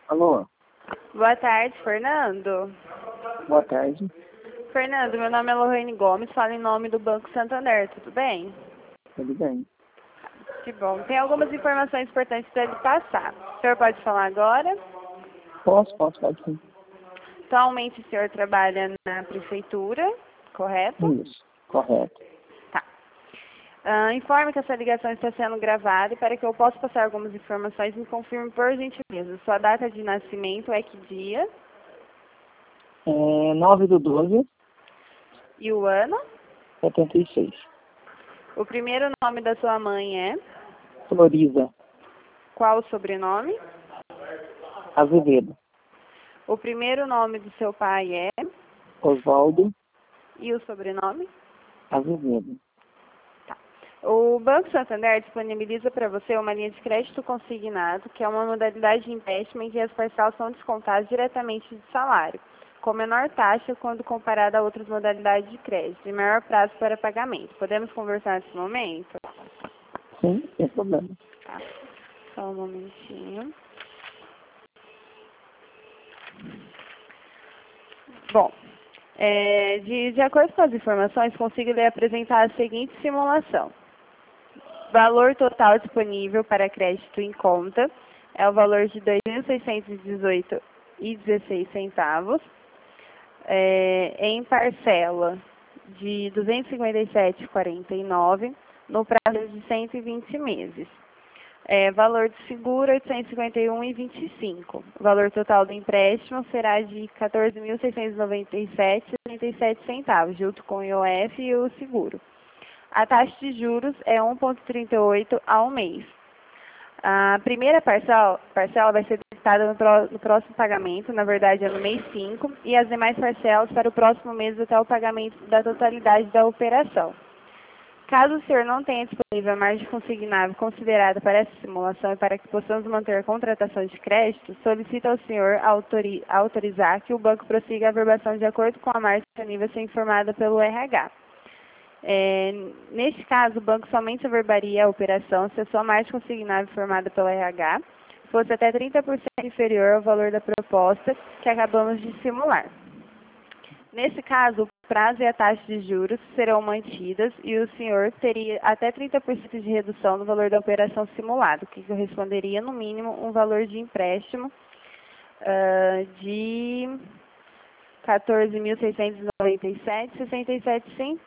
Alô, Boa tarde, Fernando. boa tarde. Fernando, meu nome é Lohane Gomes, falo em nome do Banco Santander, tudo bem? Tudo bem? Que bom. Tem algumas informações importantes para lhe passar. O senhor pode falar agora? Posso, pode sim. Atualmente o senhor trabalha na prefeitura, correto? Isso, correto. Tá. Informe que essa ligação está sendo gravada e para que eu possa passar algumas informações, me confirme por gentileza. Sua data de nascimento é que dia 9/12, e o ano? 76. O primeiro nome da sua mãe é? Floriza, Qual o sobrenome? Azevedo, O primeiro nome do seu pai é? Oswaldo, E o sobrenome? Azevedo. Tá. O Banco Santander disponibiliza para você uma linha de crédito consignado, que é uma modalidade de empréstimo em que as parcelas são descontadas diretamente do salário, com menor taxa quando comparada a outras modalidades de crédito e maior prazo para pagamento. Podemos conversar nesse momento? Sim, sem problema. Tá. Só um momentinho. Bom, de acordo com as informações, consigo lhe apresentar a seguinte simulação. Valor total disponível para crédito em conta é o valor de R$ 2.618,16, em parcela de R$ 257,49, no prazo de 120 meses. Valor de seguro, R$ 851,25. O valor total do empréstimo será de R$ 14.697,77, junto com o IOF e o seguro. A taxa de juros é 1,38 ao mês. A primeira parcela vai ser debitada no próximo pagamento, na verdade é no mês 5, e as demais parcelas para o próximo mês até o pagamento da totalidade da operação. Caso o senhor não tenha disponível a margem consignável considerada para essa simulação e para que possamos manter a contratação de crédito, solicito ao senhor autorizar que o banco prossiga a averbação de acordo com a margem disponível a ser informada pelo RH. Neste caso, o banco somente averbaria a operação se a sua margem consignável informada pelo RH fosse até 30% inferior ao valor da proposta que acabamos de simular. Nesse caso, o prazo e a taxa de juros serão mantidas e o senhor teria até 30% de redução no valor da operação simulada, o que corresponderia, no mínimo, um valor de empréstimo de R$ 14.697,67.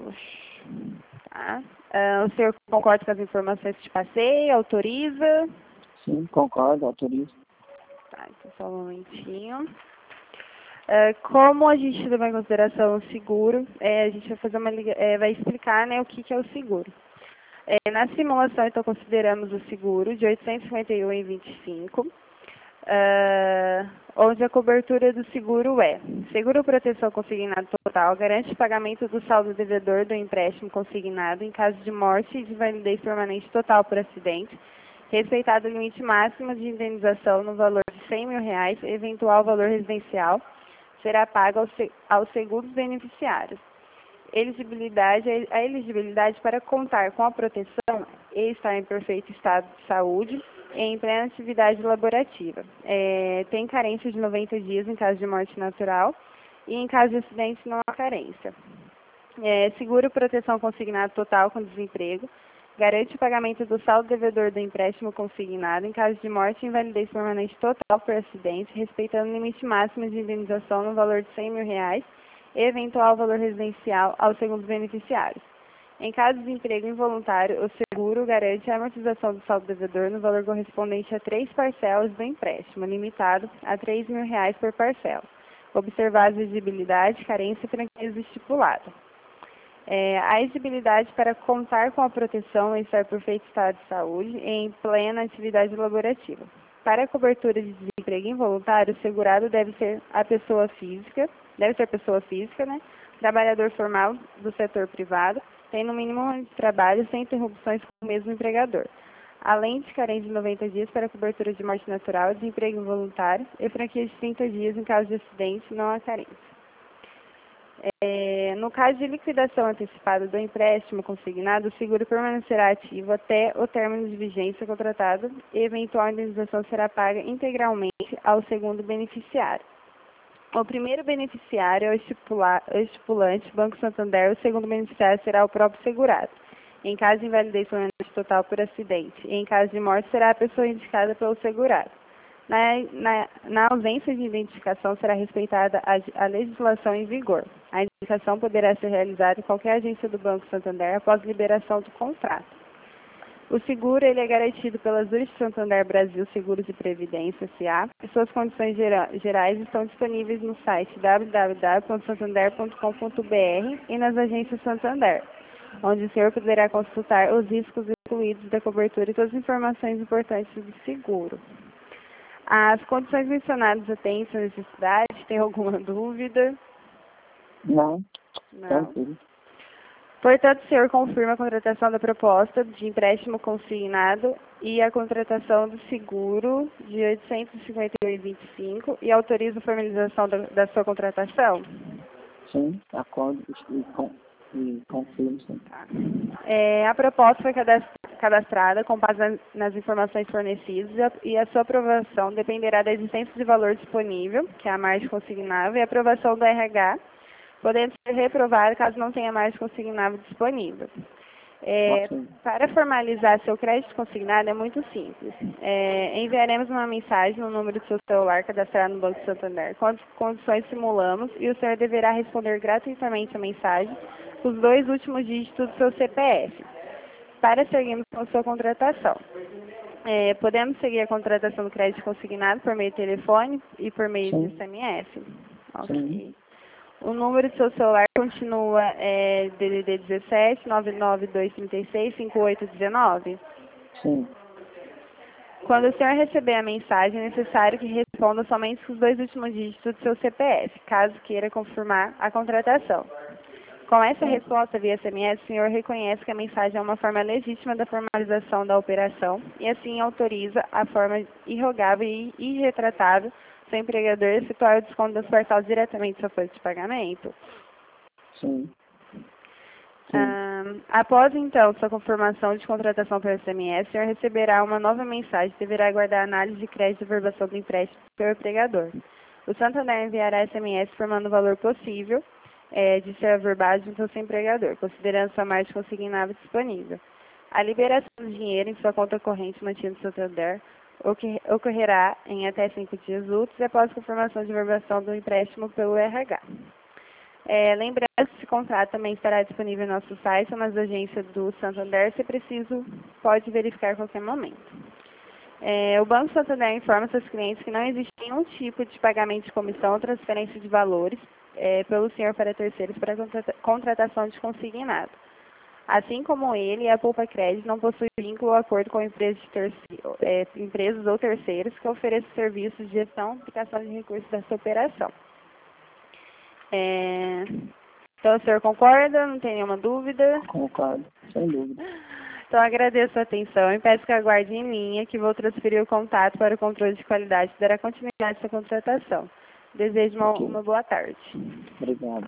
Tá? O senhor concorda com as informações que te passei? Autoriza? Sim, concordo, autorizo. Tá, então só um momentinho. Como a gente leva em consideração o seguro, a gente vai fazer vai explicar, né, o que é o seguro. Na simulação, então, consideramos o seguro de R$ 851,25, onde a cobertura do seguro é: seguro proteção consignado total, garante o pagamento do saldo devedor do empréstimo consignado em caso de morte e de invalidez permanente total por acidente, respeitado o limite máximo de indenização no valor de R$ 100.000, eventual valor residencial será pago aos segundos beneficiários. A elegibilidade para contar com a proteção e estar em perfeito estado de saúde e em plena atividade laborativa. Tem carência de 90 dias em caso de morte natural e em caso de acidente não há carência. Seguro proteção consignado total com desemprego. Garante o pagamento do saldo devedor do empréstimo consignado em caso de morte e invalidez permanente total por acidente, respeitando o limite máximo de indenização no valor de R$ 100.000 e eventual valor residencial aos segundos beneficiários. Em caso de desemprego involuntário, o seguro garante a amortização do saldo devedor no valor correspondente a 3 parcelas do empréstimo, limitado a R$ 3.000 por parcela, observada a exigibilidade, carência e franqueza estipulada. A exigibilidade para contar com a proteção e estar em perfeito estado de saúde e em plena atividade laborativa. Para a cobertura de desemprego involuntário, o segurado deve ser pessoa física, né? Trabalhador formal do setor privado, tem no mínimo um ano de trabalho sem interrupções com o mesmo empregador. Além de carência de 90 dias para a cobertura de morte natural, desemprego involuntário e franquia de 30 dias em caso de acidente, não há carência. No caso de liquidação antecipada do empréstimo consignado, o seguro permanecerá ativo até o término de vigência contratado e eventual indenização será paga integralmente ao segundo beneficiário. O primeiro beneficiário é o estipulante, Banco Santander, o segundo beneficiário será o próprio segurado. Em caso de invalidez permanente total por acidente e em caso de morte, será a pessoa indicada pelo segurado. Na ausência de identificação, será respeitada a legislação em vigor. A identificação poderá ser realizada em qualquer agência do Banco Santander após liberação do contrato. O seguro ele é garantido pela Zurich Santander Brasil Seguros e Previdência S.A. e suas condições gerais estão disponíveis no site www.santander.com.br e nas agências Santander, onde o senhor poderá consultar os riscos incluídos da cobertura e todas as informações importantes do seguro. As condições mencionadas atendem sua necessidade? Tem alguma dúvida? Não. Não. Tranquilo. Portanto, o senhor confirma a contratação da proposta de empréstimo consignado e a contratação do seguro de R$ 851,25 e autoriza a formalização da sua contratação? Sim, acordo e confirmo, sim. A proposta foi cadastrada com base nas informações fornecidas e a sua aprovação dependerá da existência de valor disponível, que é a margem consignável, e a aprovação do RH, podendo ser reprovado caso não tenha margem consignável disponível. Para formalizar seu crédito consignado é muito simples. Enviaremos uma mensagem no número do seu celular cadastrado no Banco Santander, com as condições simulamos, e o senhor deverá responder gratuitamente a mensagem com os 2 últimos dígitos do seu CPF, para seguirmos com sua contratação. Podemos seguir a contratação do crédito consignado por meio de telefone e por meio de SMS? Ok. Sim. O número do seu celular continua DDD 17 99236 5819? Sim. Quando o senhor receber a mensagem, é necessário que responda somente com os 2 últimos dígitos do seu CPF, caso queira confirmar a contratação. Com essa resposta via SMS, o senhor reconhece que a mensagem é uma forma legítima da formalização da operação e assim autoriza a forma irrogável e irretratável do seu empregador efetuar o desconto das parcelas diretamente da sua folha de pagamento? Sim. Após, então, sua confirmação de contratação por SMS, o senhor receberá uma nova mensagem e deverá aguardar a análise de crédito e averbação do empréstimo pelo empregador. O Santander enviará SMS informando o valor possível de ser averbado junto ao seu empregador, considerando sua margem consignável disponível. A liberação do dinheiro em sua conta corrente mantida no Santander ocorrerá em até 5 dias úteis após a confirmação de averbação do empréstimo pelo RH. Lembrando que esse contrato também estará disponível no nosso site ou nas agências do Santander, se preciso, pode verificar a qualquer momento. O Banco Santander informa seus clientes que não existe nenhum tipo de pagamento de comissão ou transferência de valores pelo senhor para terceiros para contratação de consignado. Assim como ele, a Poupa Crédito não possui vínculo ou acordo com empresas ou terceiros que ofereçam serviços de gestão e aplicação de recursos dessa operação. Então, o senhor concorda? Não tem nenhuma dúvida? Concordo, sem dúvida. Então, agradeço a atenção e peço que aguarde em linha que vou transferir o contato para o controle de qualidade e dará continuidade à sua contratação. Desejo uma boa tarde. Obrigado.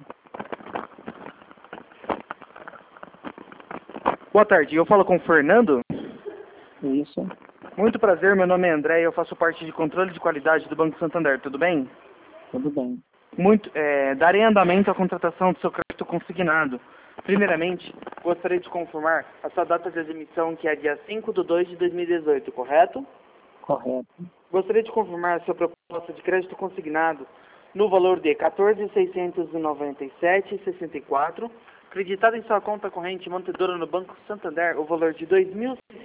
Boa tarde, eu falo com o Fernando. Isso. Muito prazer, meu nome é André e eu faço parte de controle de qualidade do Banco Santander, tudo bem? Tudo bem. Darei andamento à contratação do seu crédito consignado. Primeiramente, gostaria de confirmar a sua data de admissão, que é dia 5/2/2018, correto? Correto. Gostaria de confirmar a sua proposta de crédito consignado no valor de R$ 14.697,64, acreditado em sua conta corrente mantedora no Banco Santander, o valor de R$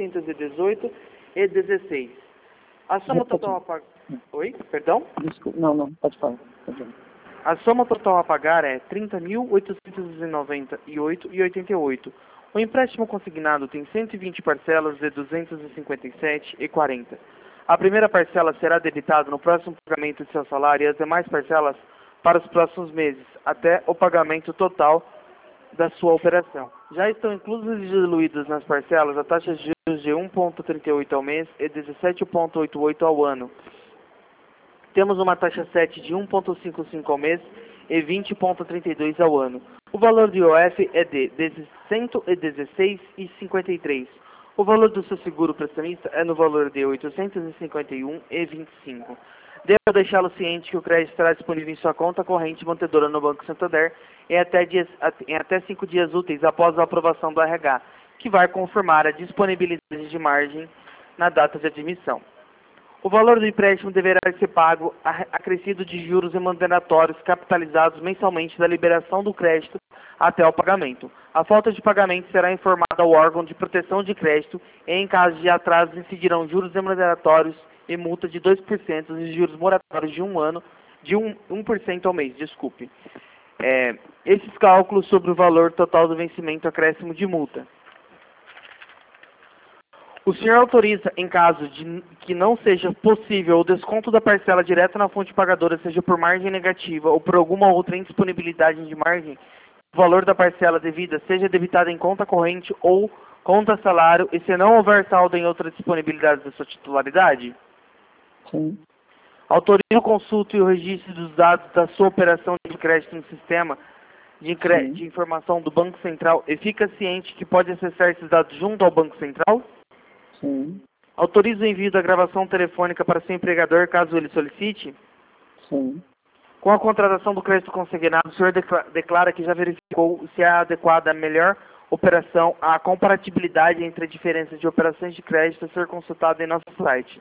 2.618,16. A soma total a pagar... Oi? Perdão? Desculpa. Não, pode falar. A soma total a pagar é R$ 30.898,88. O empréstimo consignado tem 120 parcelas de R$ 257,40. A primeira parcela será debitada no próximo pagamento de seu salário e as demais parcelas para os próximos meses, até o pagamento total da sua operação. Já estão inclusos e diluídos nas parcelas a taxa de juros de 1,38 ao mês e 17,88 ao ano. Temos uma taxa 7 de 1,55 ao mês e 20,32 ao ano. O valor do IOF é de 116,53. O valor do seu seguro prestamista é no valor de 851,25. Devo deixá-lo ciente que o crédito estará disponível em sua conta corrente mantedora no Banco Santander em até 5 dias úteis após a aprovação do RH, que vai confirmar a disponibilidade de margem na data de admissão. O valor do empréstimo deverá ser pago acrescido de juros remuneratórios capitalizados mensalmente da liberação do crédito até o pagamento. A falta de pagamento será informada ao órgão de proteção de crédito e, em caso de atraso, incidirão juros remuneratórios e multa de 2% e juros moratórios de 1 ano, de 1% ao mês, desculpe. Esses cálculos sobre o valor total do vencimento acréscimo de multa. O senhor autoriza, em caso de que não seja possível o desconto da parcela direta na fonte pagadora, seja por margem negativa ou por alguma outra indisponibilidade de margem, o valor da parcela devida seja debitado em conta corrente ou conta salário e se não houver saldo em outra disponibilidade da sua titularidade? Sim. Autoriza o consulto e o registro dos dados da sua operação de crédito no sistema de informação do Banco Central e fica ciente que pode acessar esses dados junto ao Banco Central? Sim. Autoriza o envio da gravação telefônica para seu empregador, caso ele solicite? Sim. Com a contratação do crédito consignado, o senhor declara que já verificou se é adequada a melhor operação, a comparatibilidade entre a diferença de operações de crédito a ser consultada em nosso site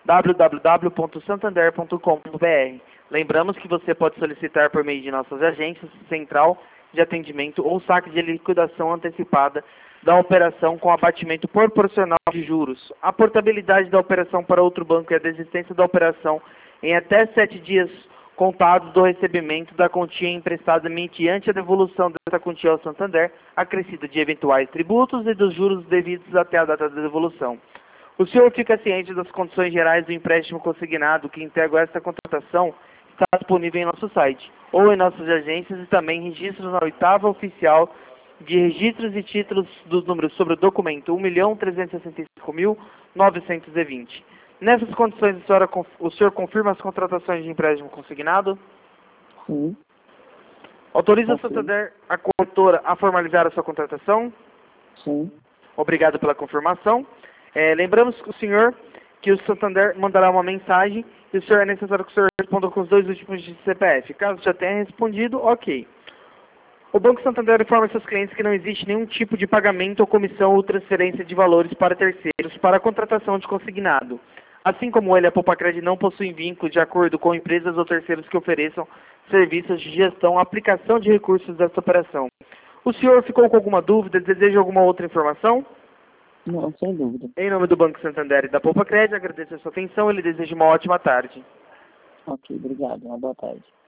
www.santander.com.br. Lembramos que você pode solicitar por meio de nossas agências, central de atendimento ou saque de liquidação antecipada da operação com abatimento proporcional de juros. A portabilidade da operação para outro banco e a desistência da operação em até 7 dias contados do recebimento da quantia emprestada mediante a devolução dessa quantia ao Santander, acrescida de eventuais tributos e dos juros devidos até a data da devolução. O senhor fica ciente das condições gerais do empréstimo consignado que integram esta contratação está disponível em nosso site ou em nossas agências e também registros na 8ª oficial de registros e títulos dos números sobre o documento 1.365.920. Nessas condições, o senhor confirma as contratações de empréstimo consignado? Sim. Autoriza a Santander, a corretora, a formalizar a sua contratação? Sim. Obrigado pela confirmação. Lembramos o senhor que o Santander mandará uma mensagem e o senhor é necessário que o senhor responda com os 2 últimos de CPF. Caso já tenha respondido, ok. O Banco Santander informa seus clientes que não existe nenhum tipo de pagamento ou comissão ou transferência de valores para terceiros para a contratação de consignado. Assim como ele, a Poupacred não possui vínculo de acordo com empresas ou terceiros que ofereçam serviços de gestão ou aplicação de recursos dessa operação. O senhor ficou com alguma dúvida? Deseja alguma outra informação? Não, sem dúvida. Em nome do Banco Santander e da Poupacred, agradeço a sua atenção e lhe desejo uma ótima tarde. Ok, obrigado. Uma boa tarde.